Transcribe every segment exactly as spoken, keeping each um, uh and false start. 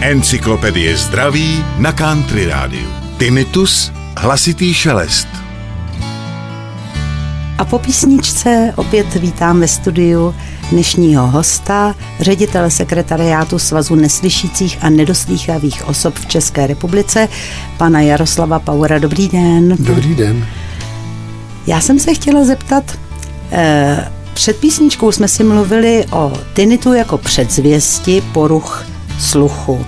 Encyklopedie zdraví na Country rádiu. Tinnitus, hlasitý šelest. A po písničce opět vítám ve studiu dnešního hosta, ředitele sekretariátu Svazu neslyšících a nedoslýchavých osob v České republice, pana Jaroslava Pauera. Dobrý den. Dobrý den. Já jsem se chtěla zeptat, eh, před písničkou jsme si mluvili o tinnitu jako předzvěsti poruch sluchu.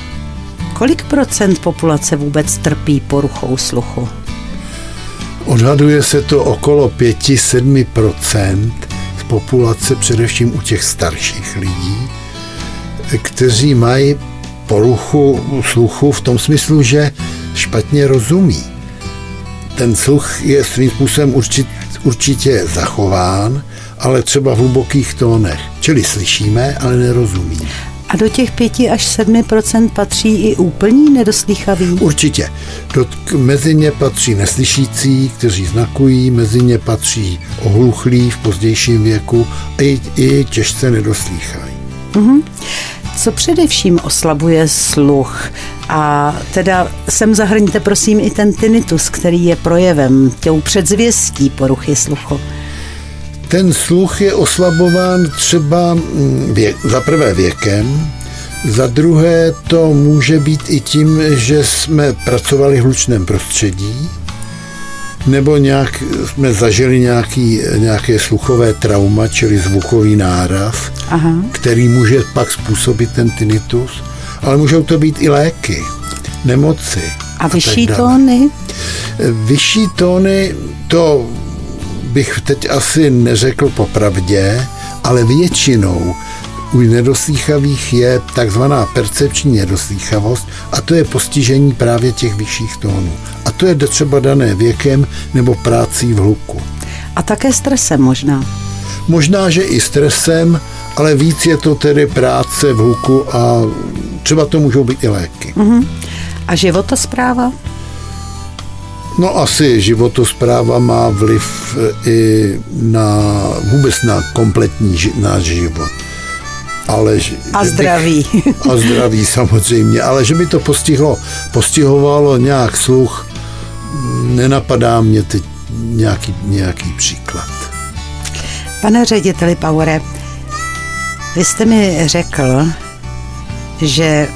Kolik procent populace vůbec trpí poruchou sluchu? Odhaduje se to okolo pět až sedm procent z populace, především u těch starších lidí, kteří mají poruchu sluchu v tom smyslu, že špatně rozumí. Ten sluch je svým způsobem určit, určitě zachován, ale třeba v hlubokých tónech. Čili slyšíme, ale nerozumíme. A do těch pět až sedm procent patří i úplní nedoslýchaví? Určitě. Do, mezi ně patří neslyšící, kteří znakují, mezi ně patří ohluchlí v pozdějším věku a i, i těžce nedoslýchají. Mm-hmm. Co především oslabuje sluch? A teda sem zahrňte prosím i ten tinnitus, který je projevem, těm předzvěstí poruchy sluchu. Ten sluch je oslabován třeba věk, za prvé věkem, za druhé to může být i tím, že jsme pracovali v hlučném prostředí, nebo nějak jsme zažili nějaký, nějaké sluchové trauma, čili zvukový náraz, Aha. který může pak způsobit ten tinnitus, ale můžou to být i léky, nemoci. A, a vyšší tóny? Vyšší tóny to bych teď asi neřekl popravdě, ale většinou u nedoslýchavých je takzvaná percepční nedoslýchavost a to je postižení právě těch vyšších tónů. A to je třeba dané věkem nebo prací v hluku. A také stresem možná? Možná, že i stresem, ale víc je to tedy práce v hluku a třeba to můžou být i léky. Uh-huh. A životospráva? No asi životospráva má vliv i na vůbec na kompletní ži, náš život. Ale, a zdraví. Bych, a zdraví samozřejmě, ale že by to postihlo, postihovalo nějak sluch, nenapadá mě teď nějaký, nějaký příklad. Pane řediteli Pauere, vy jste mi řekl, že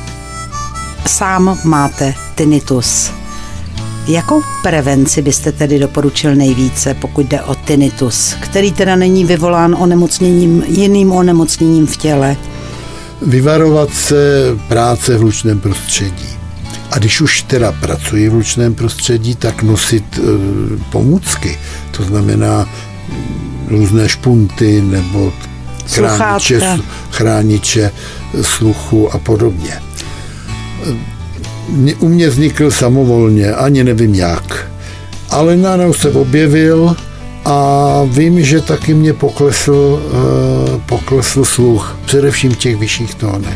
sám máte tinnitus. Jakou prevenci byste tedy doporučil nejvíce, pokud jde o tinnitus, který teda není vyvolán onemocněním, jiným onemocněním v těle? Vyvarovat se práce v hlučném prostředí. A když už teda pracuji v hlučném prostředí, tak nosit e, pomůcky. To znamená různé špunty nebo chrániče, chrániče sluchu a podobně. U mě vznikl samovolně, ani nevím jak. Ale najednou se objevil a vím, že taky mě poklesl, uh, poklesl sluch, především v těch vyšších tónech.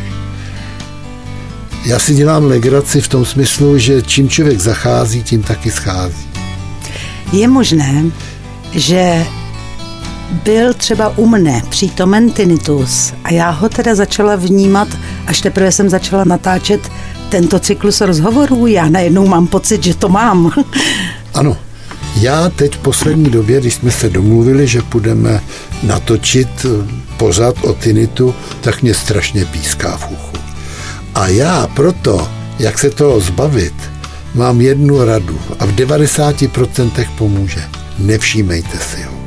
Já si dělám legraci v tom smyslu, že čím člověk zachází, tím taky schází. Je možné, že byl třeba u mne přítomen tinnitus a já ho teda začala vnímat, až teprve jsem začala natáčet tento cyklus rozhovorů, já najednou mám pocit, že to mám. Ano, já teď v poslední době, když jsme se domluvili, že půjdeme natočit pořad o tinnitu, tak mě strašně píská v uchu. A já proto, jak se toho zbavit, mám jednu radu a v devadesáti procentech pomůže. Nevšímejte si ho.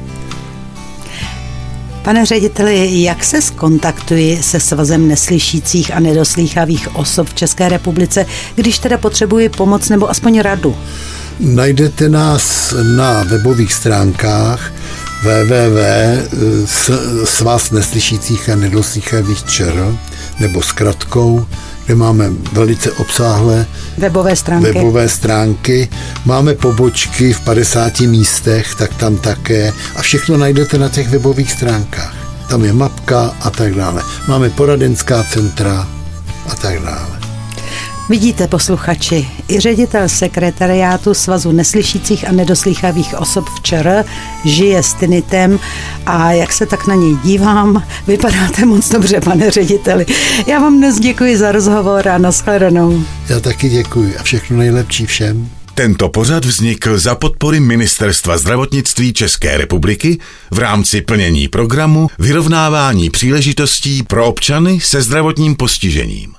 Pane řediteli, jak se zkontaktuji se Svazem neslyšících a nedoslýchavých osob v České republice, když teda potřebuji pomoc nebo aspoň radu? Najdete nás na webových stránkách w w w tečka svaz neslyšících a nedoslýchavých čr nebo zkratkou, kde máme velice obsáhlé webové stránky. webové stránky. Máme pobočky v padesáti místech, tak tam také. A všechno najdete na těch webových stránkách. Tam je mapka a tak dále. Máme poradenská centra a tak dále. Vidíte, posluchači, i ředitel sekretariátu Svazu neslyšících a nedoslýchavých osob v ČR žije s tinitem a jak se tak na něj dívám, vypadáte moc dobře, pane řediteli. Já vám dnes děkuji za rozhovor a nashledanou. Já taky děkuji a všechno nejlepší všem. Tento pořad vznikl za podpory Ministerstva zdravotnictví České republiky v rámci plnění programu Vyrovnávání příležitostí pro občany se zdravotním postižením.